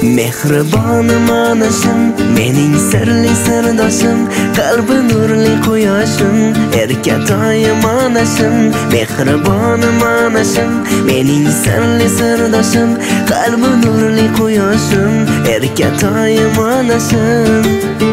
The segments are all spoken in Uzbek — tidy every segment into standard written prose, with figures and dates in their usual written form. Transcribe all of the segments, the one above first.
Mehribonim onashim, mening sirli sirdoshim, qalbi nurli quyoshim, erkatoyim onashim. Mehribonim onashim, mening sirli sirdoshim, qalbi nurli quyoshim, erkatoyim onashim.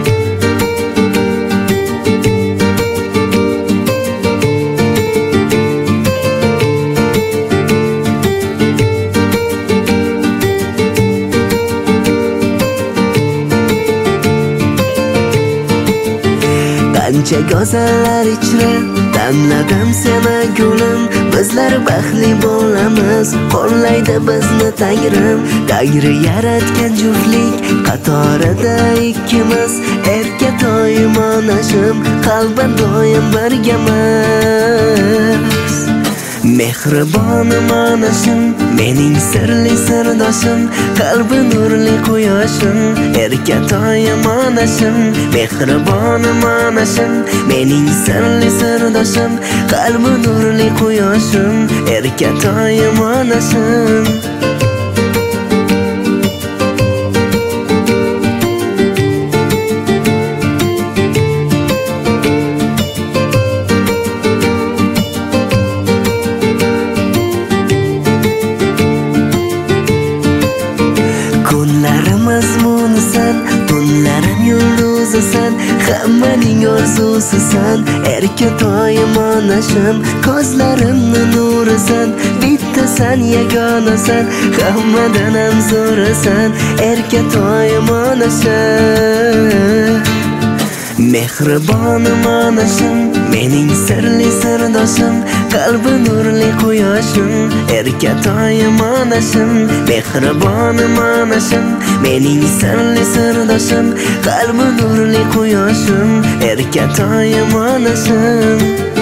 Qancha go'zallar ichra tanladim seni gulim, bizlar baxtli bo'lamiz, qo'llaydi bizni Tangrim. Tangri yaratgan juftlik qatorida ikkimiz, erkatoyim onashim, qalban doim birgamiz. Mehribonim onashim, mening sirli sirdoshim, qalbi nurli quyoshim, erkatoyim onashim. Mehribonim onashim, mening sirli sirdoshim, qalbi nurli quyoshim, erkatoyim onashim. Kunlarimiz mazmunisan, tunlarim yulduzisan, hammaning orzusisan, erkatoyim onashim. Ko'zlarimni nurisan, bittasan, yagonasan, hammadan ham zo'rasan, erkatoyim onashim. Mehribonim onashim, mening sirli sirdoshim, qalbi nurli quyoshim, erkatoyim onashim. Mehribonim onashim, mening sirli sirdoshim, qalbi nurli quyoshim, erkatoyim onashim.